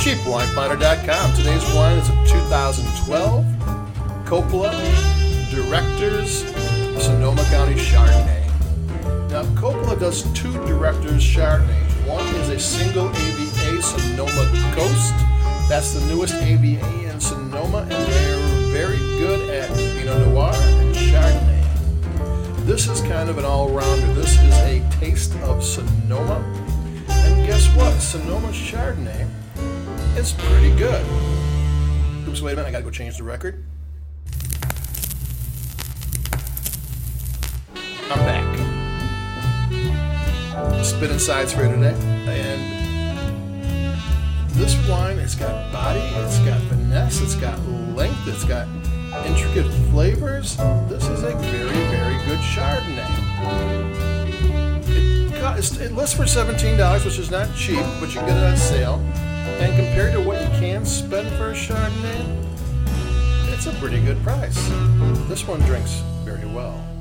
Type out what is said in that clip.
CheapWineFinder.com. Today's wine is a 2012 Coppola Directors Sonoma County Chardonnay. Now, Coppola does two Directors Chardonnays. One is a single AVA Sonoma Coast. That's the newest AVA in Sonoma, and they're very good at Pinot Noir and Chardonnay. This is kind of an all-rounder. This is a taste of Sonoma. And guess what? Sonoma Chardonnay is pretty good. Oops, wait a minute. I gotta go change the record. I'm back. Spinning sides for you today. And this wine, it's got body, it's got finesse, it's got length, it's got intricate flavors. This is a very, very good Chardonnay. It lists for $17, which is not cheap, but you get it on sale. And compared to what you can spend for a Chardonnay, it's a pretty good price. This one drinks very well.